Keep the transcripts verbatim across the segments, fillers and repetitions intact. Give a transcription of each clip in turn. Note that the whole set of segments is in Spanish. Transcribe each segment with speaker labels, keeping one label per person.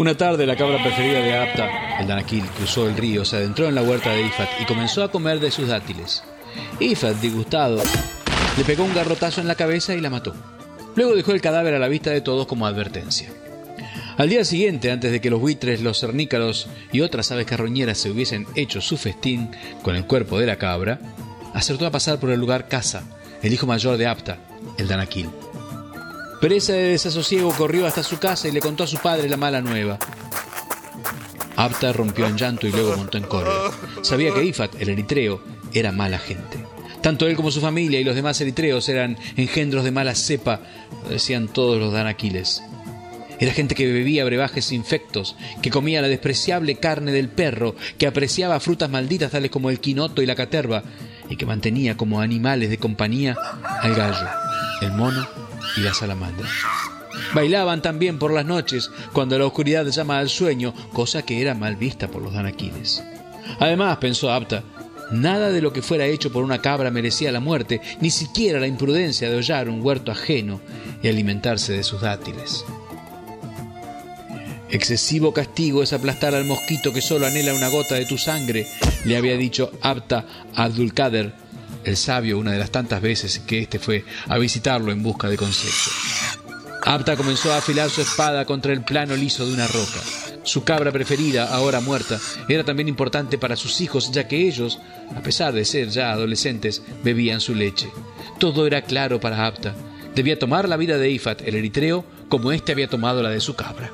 Speaker 1: Una tarde, la cabra preferida de Apta, el Danakil, cruzó el río, se adentró en la huerta de Ifat y comenzó a comer de sus dátiles. Ifat, disgustado, le pegó un garrotazo en la cabeza y la mató. Luego dejó el cadáver a la vista de todos como advertencia. Al día siguiente, antes de que los buitres, los cernícaros y otras aves carroñeras se hubiesen hecho su festín con el cuerpo de la cabra, acertó a pasar por el lugar Casa, el hijo mayor de Apta, el Danakil. Presa de desasosiego, corrió hasta su casa y le contó a su padre la mala nueva. Apta rompió en llanto y luego montó en cólera. Sabía que Ifat, el eritreo, era mala gente. Tanto él como su familia y los demás eritreos eran engendros de mala cepa, lo decían todos los danaquiles. Era gente que bebía brebajes infectos, que comía la despreciable carne del perro, que apreciaba frutas malditas tales como el quinoto y la caterva, y que mantenía como animales de compañía al gallo, el mono y la salamandra. Bailaban también por las noches, cuando la oscuridad llama al sueño, cosa que era mal vista por los danaquiles. Además, pensó Apta, nada de lo que fuera hecho por una cabra merecía la muerte, ni siquiera la imprudencia de hollar un huerto ajeno y alimentarse de sus dátiles. Excesivo castigo es aplastar al mosquito que solo anhela una gota de tu sangre, le había dicho Apta a Abdulkader, el sabio, una de las tantas veces que éste fue a visitarlo en busca de consejo. Apta comenzó a afilar su espada contra el plano liso de una roca. Su cabra preferida, ahora muerta, era también importante para sus hijos, ya que ellos, a pesar de ser ya adolescentes, bebían su leche. Todo era claro para Apta. Debía tomar la vida de Ifat, el eritreo, como éste había tomado la de su cabra.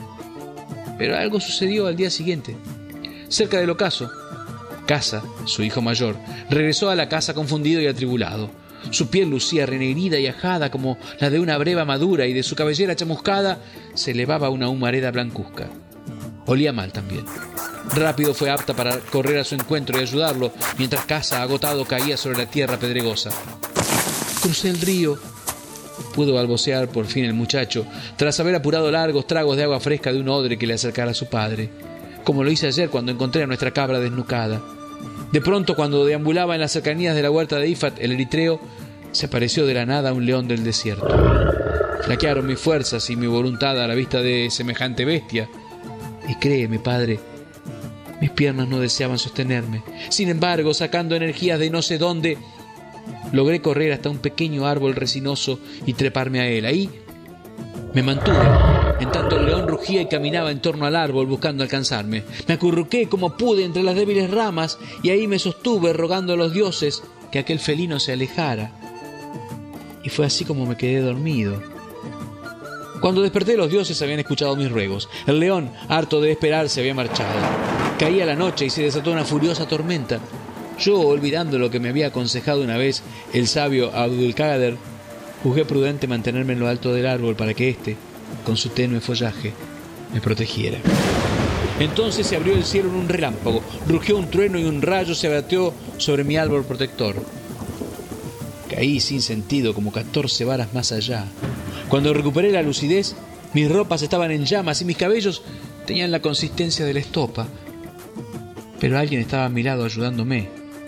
Speaker 1: Pero algo sucedió al día siguiente. Cerca del ocaso, Casa, su hijo mayor, regresó a la casa confundido y atribulado. Su piel lucía renegrida y ajada como la de una breva madura y de su cabellera chamuscada se elevaba una humareda blancuzca. Olía mal también. Rápido fue Apta para correr a su encuentro y ayudarlo, mientras Casa, agotado, caía sobre la tierra pedregosa. «Crucé el río», pudo balbucear por fin el muchacho, tras haber apurado largos tragos de agua fresca de un odre que le acercara a su padre, como lo hice ayer cuando encontré a nuestra cabra desnucada. De pronto, cuando deambulaba en las cercanías de la huerta de Ifat, el eritreo, se apareció de la nada un león del desierto. Flaquearon mis fuerzas y mi voluntad a la vista de semejante bestia, y créeme, padre, mis piernas no deseaban sostenerme. Sin embargo, sacando energías de no sé dónde, logré correr hasta un pequeño árbol resinoso y treparme a él. Ahí me mantuve, en tanto el león rugía y caminaba en torno al árbol buscando alcanzarme. Me acurruqué como pude entre las débiles ramas y ahí me sostuve rogando a los dioses que aquel felino se alejara. Y fue así como me quedé dormido. Cuando desperté, los dioses habían escuchado mis ruegos. El león, harto de esperar, se había marchado. Caía la noche y se desató una furiosa tormenta. Yo, olvidando lo que me había aconsejado una vez el sabio Abdulkader, juzgué prudente mantenerme en lo alto del árbol para que éste, con su tenue follaje, me protegiera. Entonces se abrió el cielo en un relámpago, rugió un trueno y un rayo se abateó sobre mi árbol protector. Caí sin sentido como catorce varas más allá. Cuando recuperé la lucidez, mis ropas estaban en llamas y mis cabellos tenían la consistencia de la estopa. Pero alguien estaba a mi lado ayudándome.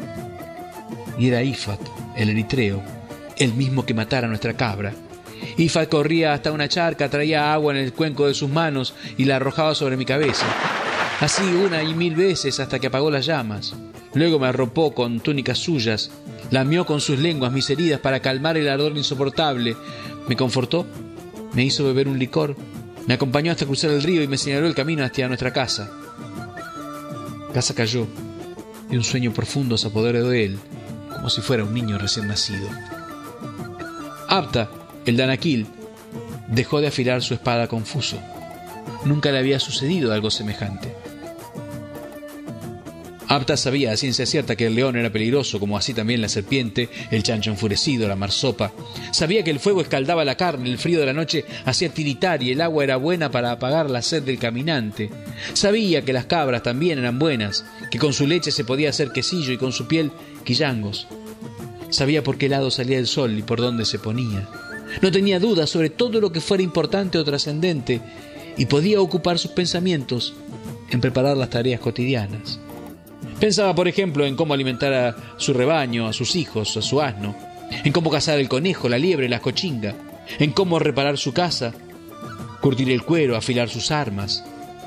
Speaker 1: Y era Ifat, el eritreo, el mismo que matara a nuestra cabra. Ifat corría hasta una charca, traía agua en el cuenco de sus manos y la arrojaba sobre mi cabeza. Así una y mil veces hasta que apagó las llamas. Luego me arropó con túnicas suyas, lamió con sus lenguas mis heridas para calmar el ardor insoportable. Me confortó, me hizo beber un licor, me acompañó hasta cruzar el río y me señaló el camino hacia nuestra casa. Casa cayó y un sueño profundo se apoderó de él, como si fuera un niño recién nacido. Apta, el Danakil, dejó de afilar su espada confuso. Nunca le había sucedido algo semejante. Apta sabía a ciencia cierta que el león era peligroso, como así también la serpiente, el chancho enfurecido, la marsopa. Sabía que el fuego escaldaba la carne, el frío de la noche hacía tiritar y el agua era buena para apagar la sed del caminante. Sabía que las cabras también eran buenas, que con su leche se podía hacer quesillo y con su piel quillangos. Sabía por qué lado salía el sol y por dónde se ponía. No tenía dudas sobre todo lo que fuera importante o trascendente y podía ocupar sus pensamientos en preparar las tareas cotidianas. Pensaba, por ejemplo, en cómo alimentar a su rebaño, a sus hijos, a su asno, en cómo cazar el conejo, la liebre, la cochinga, en cómo reparar su casa, curtir el cuero, afilar sus armas.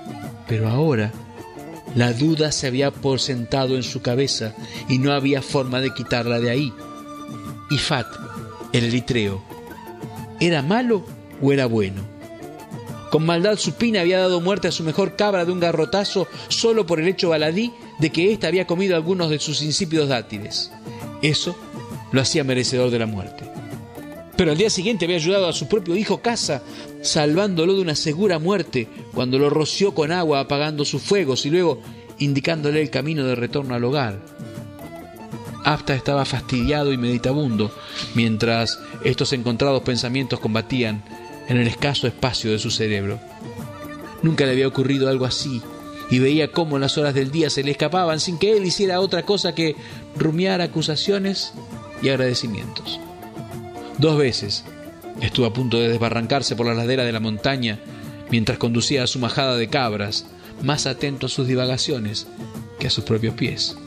Speaker 1: Pero ahora la duda se había posentado en su cabeza y no había forma de quitarla de ahí. Ifat, el eritreo, ¿era malo o era bueno? Con maldad supina había dado muerte a su mejor cabra de un garrotazo solo por el hecho baladí de que ésta había comido algunos de sus insípidos dátiles. Eso lo hacía merecedor de la muerte. Pero al día siguiente había ayudado a su propio hijo Casa, salvándolo de una segura muerte cuando lo roció con agua apagando sus fuegos y luego indicándole el camino de retorno al hogar. Apta estaba fastidiado y meditabundo mientras estos encontrados pensamientos combatían en el escaso espacio de su cerebro. Nunca le había ocurrido algo así y veía cómo las horas del día se le escapaban sin que él hiciera otra cosa que rumiar acusaciones y agradecimientos. Dos veces estuvo a punto de desbarrancarse por la ladera de la montaña mientras conducía a su majada de cabras, más atento a sus divagaciones que a sus propios pies.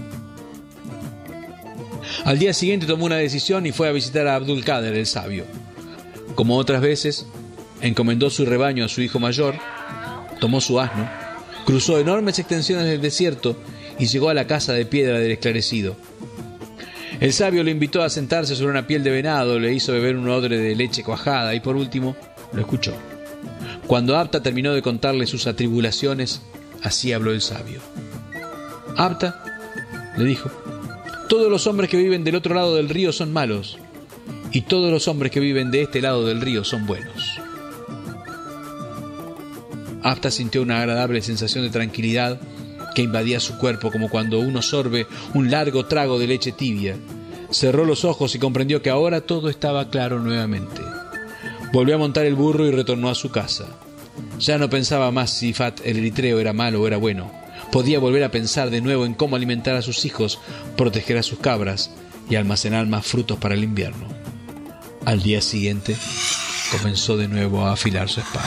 Speaker 1: Al día siguiente tomó una decisión y fue a visitar a Abdul-Kader el sabio. Como otras veces, encomendó su rebaño a su hijo mayor, tomó su asno, cruzó enormes extensiones del desierto y llegó a la casa de piedra del esclarecido. El sabio lo invitó a sentarse sobre una piel de venado, le hizo beber un odre de leche cuajada y por último lo escuchó. Cuando Apta terminó de contarle sus atribulaciones, así habló el sabio. Apta, le dijo, todos los hombres que viven del otro lado del río son malos y todos los hombres que viven de este lado del río son buenos. Apta sintió una agradable sensación de tranquilidad que invadía su cuerpo como cuando uno sorbe un largo trago de leche tibia. Cerró los ojos y comprendió que ahora todo estaba claro nuevamente. Volvió a montar el burro y retornó a su casa. Ya no pensaba más si Ifat el eritreo era malo o era bueno. Podía volver a pensar de nuevo en cómo alimentar a sus hijos, proteger a sus cabras y almacenar más frutos para el invierno. Al día siguiente comenzó de nuevo a afilar su espada.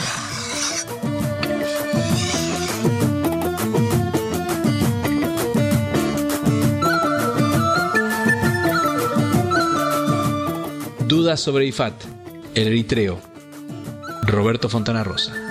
Speaker 1: Dudas sobre Ifat, el eritreo. Roberto Fontana Rosa.